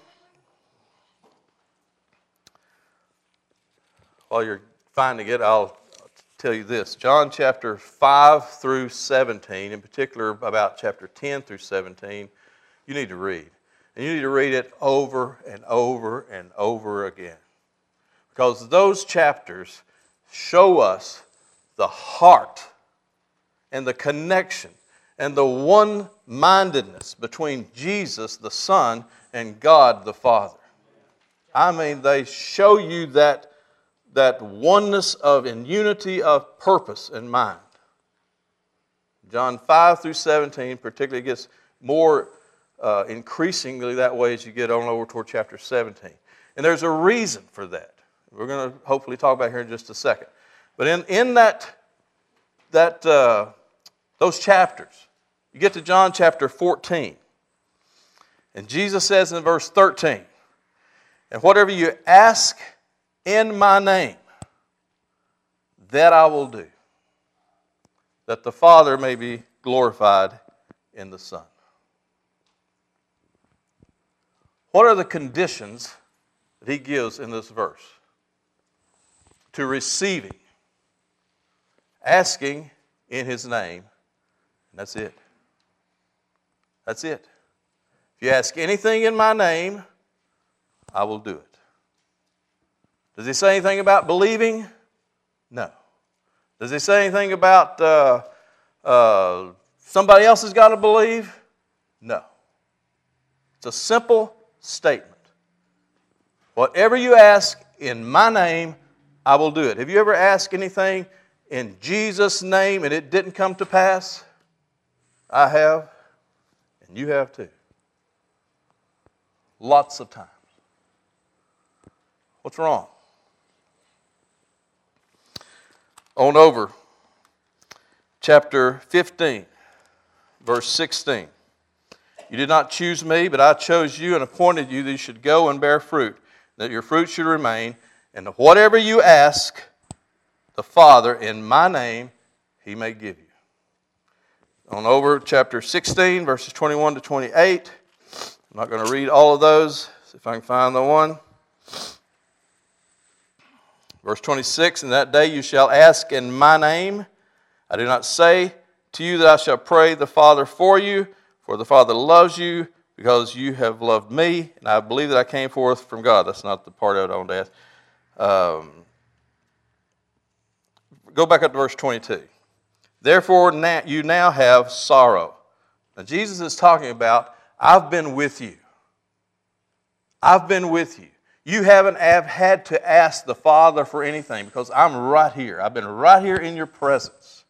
While you're finding it, I'll tell you this. John chapter five through seventeen, in particular about chapter ten through seventeen, you need to read. And you need to read it over and over and over again. Because those chapters show us the heart and the connection and the one-mindedness between Jesus the Son and God the Father. I mean, they show you that, that oneness of and unity of purpose and mind. John five through seventeen particularly gets more uh, increasingly that way as you get on over toward chapter seventeen. And there's a reason for that. We're going to hopefully talk about here in just a second. But in, in that, that uh, those chapters, you get to John chapter fourteen. And Jesus says in verse thirteen, and whatever you ask in my name, that I will do, that the Father may be glorified in the Son. What are the conditions that He gives in this verse? To receiving, asking in His name, and that's it. That's it. If you ask anything in my name, I will do it. Does He say anything about believing? No. Does He say anything about uh, uh, somebody else has got to believe? No. It's a simple statement. Whatever you ask in my name, I will do it. Have you ever asked anything in Jesus' name and it didn't come to pass? I have, and you have too. Lots of times. What's wrong? On over, chapter fifteen, verse sixteen. You did not choose me, but I chose you and appointed you that you should go and bear fruit, that your fruit should remain, and whatever you ask the Father in my name, He may give you. On over, chapter sixteen, verses twenty-one to twenty-eight. I'm not going to read all of those. See if I can find the one. Verse twenty-six, in that day you shall ask in my name. I do not say to you that I shall pray the Father for you, for the Father loves you, because you have loved me, and I believe that I came forth from God. That's not the part I want to ask. Um, go back up to verse twenty-two. Therefore, now, you now have sorrow. Now, Jesus is talking about, I've been with you. I've been with you. You haven't have had to ask the Father for anything because I'm right here. I've been right here in your presence.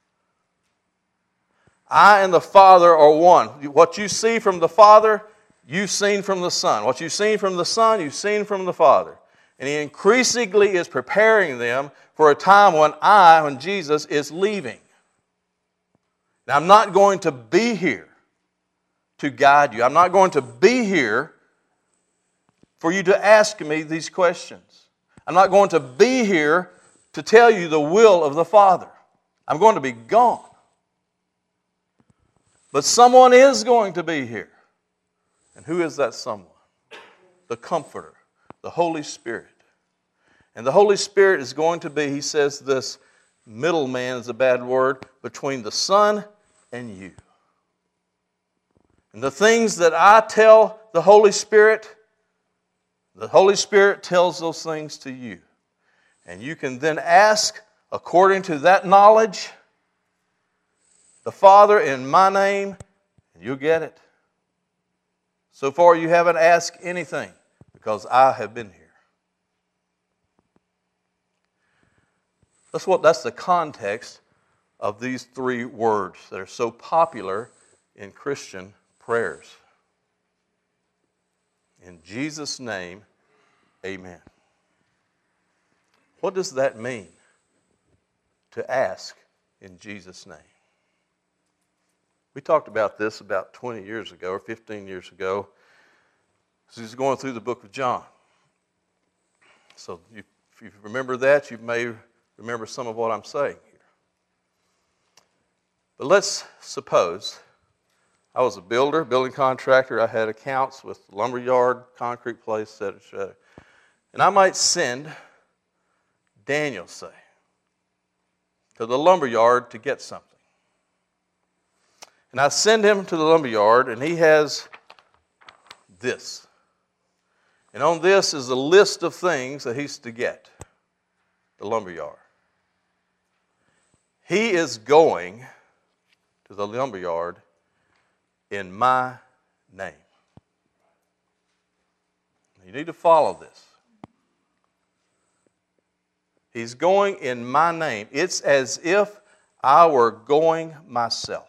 I and the Father are one. What you see from the Father, you've seen from the Son. What you've seen from the Son, you've seen from the Father. And He increasingly is preparing them for a time when I, when Jesus, is leaving. Now, I'm not going to be here to guide you. I'm not going to be here for you to ask me these questions. I'm not going to be here to tell you the will of the Father. I'm going to be gone. But someone is going to be here. And who is that someone? The Comforter, the Holy Spirit. And the Holy Spirit is going to be, he says this, middleman is a bad word, between the Son and you. And the things that I tell the Holy Spirit, the Holy Spirit tells those things to you. And you can then ask, according to that knowledge, the Father in my name, and you'll get it. So far you haven't asked anything, because I have been here. That's what, that's the context of these three words that are so popular in Christian prayers. In Jesus' name, amen. What does that mean, to ask in Jesus' name? We talked about this about twenty years ago or fifteen years ago. So he's going through the book of John. So you, if you remember that, you may remember some of what I'm saying here. But let's suppose I was a builder, building contractor. I had accounts with lumberyard, concrete place, et cetera, et cetera. And I might send Daniel, say, to the lumberyard to get something. And I send him to the lumberyard, and he has this. And on this is a list of things that he's to get, the lumberyard. He is going to the lumberyard in my name. You need to follow this. He's going in my name. It's as if I were going myself.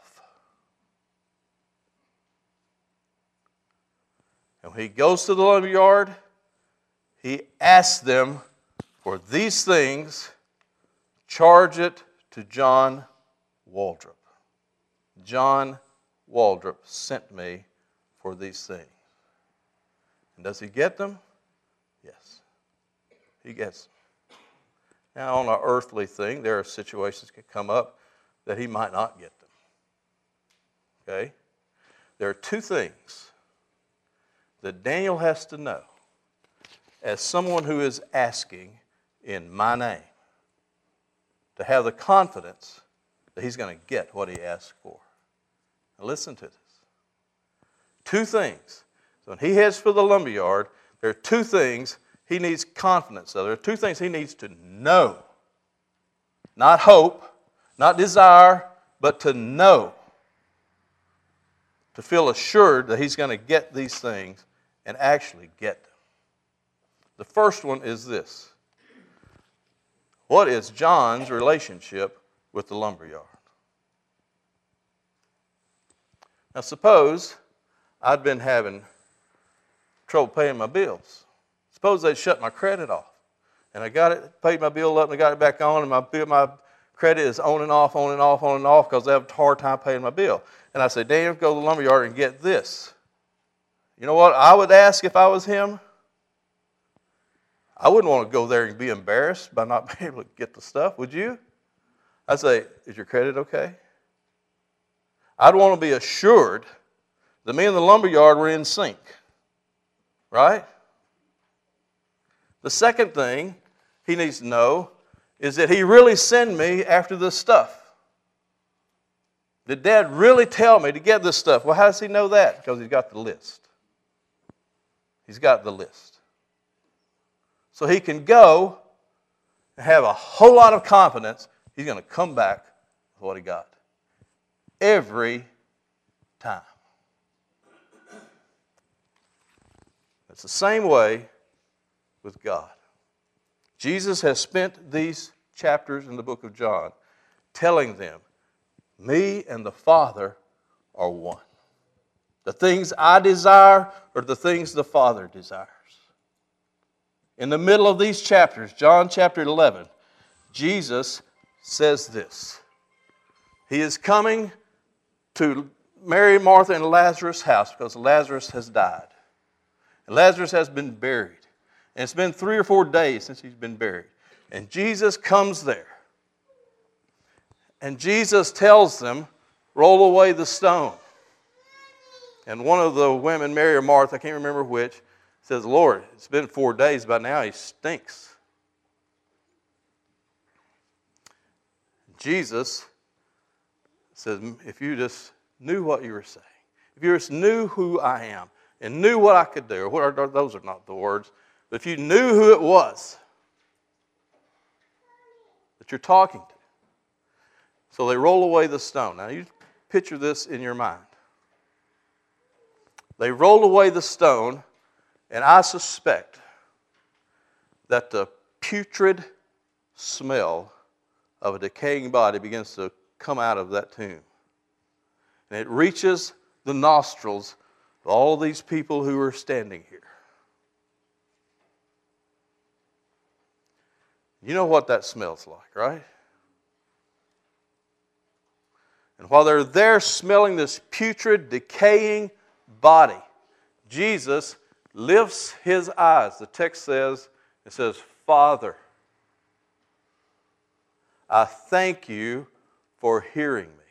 And when he goes to the lumberyard, he asks them for these things, charge it to John Waldrop. John Waldrop sent me for these things. And does he get them? Yes. He gets them. Now, on an earthly thing, there are situations that can come up that he might not get them. Okay? There are two things that Daniel has to know as someone who is asking in my name, to have the confidence that he's going to get what he asks for. Now listen to this. Two things. So when he heads for the lumberyard, there are two things he needs confidence of. There are two things he needs to know. Not hope, not desire, but to know. To feel assured that he's going to get these things and actually get them. The first one is this. What is John's relationship with the lumberyard? Now suppose I'd been having trouble paying my bills. Suppose they'd shut my credit off. And I got it, paid my bill up and I got it back on, and my bill, my credit is on and off, on and off, on and off because I have a hard time paying my bill. And I say, Daniel, go to the lumberyard and get this. You know what I would ask if I was him? I wouldn't want to go there and be embarrassed by not being able to get the stuff, would you? I'd say, is your credit okay? I'd want to be assured that me and the lumberyard were in sync. Right? The second thing he needs to know is that he really sent me after this stuff. Did Dad really tell me to get this stuff? Well, how does he know that? Because he's got the list. He's got the list. So he can go and have a whole lot of confidence he's going to come back with what he got. Every time. It's the same way with God. Jesus has spent these chapters in the book of John telling them, me and the Father are one. The things I desire are the things the Father desires. In the middle of these chapters, John chapter eleven, Jesus says this. He is coming to Mary, Martha, and Lazarus' house because Lazarus has died. And Lazarus has been buried. And it's been three or four days since he's been buried. And Jesus comes there. And Jesus tells them, roll away the stone. And one of the women, Mary or Martha, I can't remember which, says, Lord, it's been four days, by now he stinks. Jesus says, if you just knew what you were saying, if you just knew who I am and knew what I could do, or what are, those are not the words, but if you knew who it was that you're talking to. So they roll away the stone. Now you picture this in your mind. They roll away the stone, and I suspect that the putrid smell of a decaying body begins to come out of that tomb. And it reaches the nostrils of all these people who are standing here. You know what that smells like, right? And while they're there smelling this putrid, decaying body, Jesus lifts his eyes. The text says, it says, Father, I thank you for hearing me.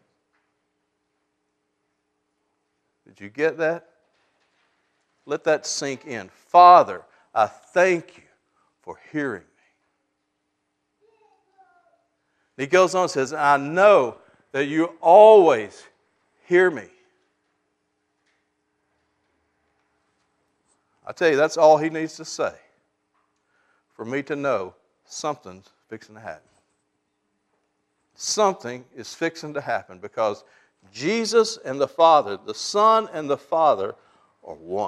Did you get that? Let that sink in. Father, I thank you for hearing me. He goes on and says, I know that you always hear me. I tell you, that's all he needs to say for me to know something's fixing to happen. Something is fixing to happen because Jesus and the Father, the Son and the Father are one.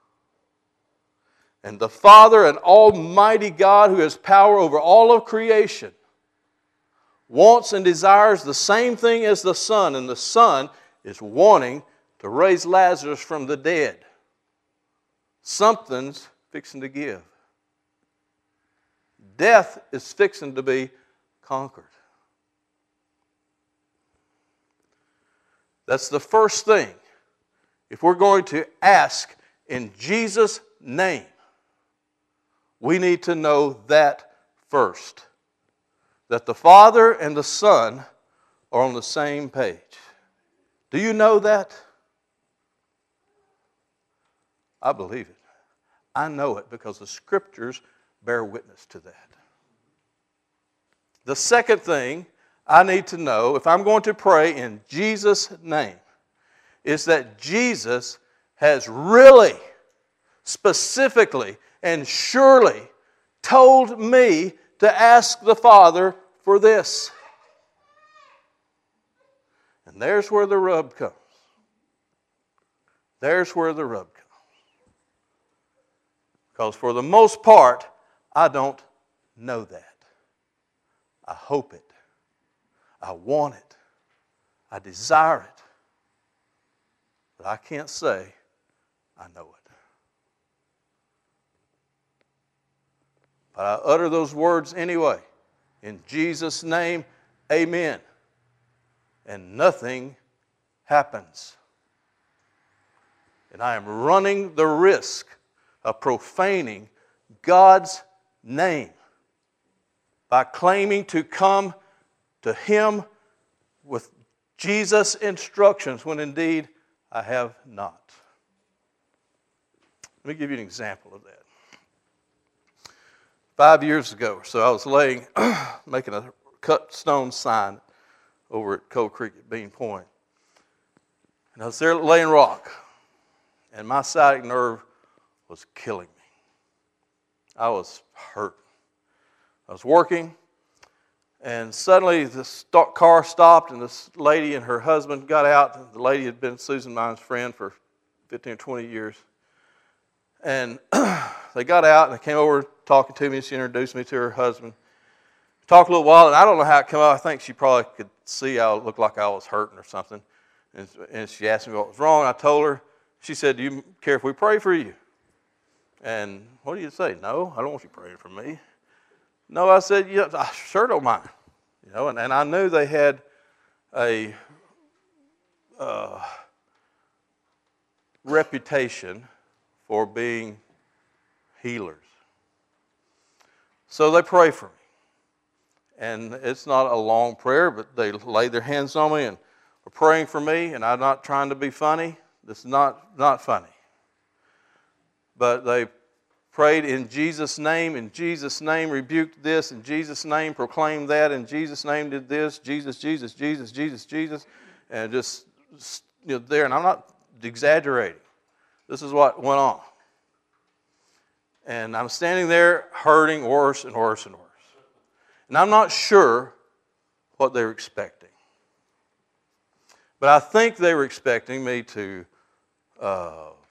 And the Father, an almighty God who has power over all of creation, wants and desires the same thing as the Son, and the Son is wanting to raise Lazarus from the dead. Something's fixing to give. Death is fixing to be conquered. That's the first thing. If we're going to ask in Jesus' name, we need to know that first. That the Father and the Son are on the same page. Do you know that? I believe it. I know it because the Scriptures bear witness to that. The second thing I need to know, if I'm going to pray in Jesus' name, is that Jesus has really, specifically, and surely told me to ask the Father for this. And there's where the rub comes. There's where the rub comes. Because for the most part, I don't know that. I hope it. I want it. I desire it. But I can't say I know it. But I utter those words anyway. In Jesus' name, amen. And nothing happens. And I am running the risk of profaning God's name by claiming to come to Him with Jesus' instructions when indeed I have not. Let me give you an example of that. Five years ago or so, I was laying, making a cut stone sign over at Cold Creek at Bean Point. And I was there laying rock, and my sciatic nerve was killing me. I was hurt. I was working, and suddenly this car stopped, and this lady and her husband got out. The lady had been Susan mine's friend for fifteen or twenty years. And they got out, and they came over talking to me, and she introduced me to her husband. Talked a little while, and I don't know how it came out. I think she probably could see I looked like I was hurting or something. And, and she asked me what was wrong. I told her. She said, "Do you care if we pray for you?" And what do you say? "No, I don't want you praying for me." "No," I said, "Yeah, I sure don't mind." You know, and, and I knew they had a uh, reputation for being healers. So they pray for me. And it's not a long prayer, but they laid their hands on me and were praying for me, and I'm not trying to be funny. This is not, not funny. But they prayed in Jesus' name, in Jesus' name rebuked this, in Jesus' name proclaimed that, in Jesus' name did this, Jesus, Jesus, Jesus, Jesus, Jesus, and just, you know, there. And I'm not exaggerating. This is what went on. And I'm standing there hurting worse and worse and worse. And I'm not sure what they were expecting. But I think they were expecting me to uh,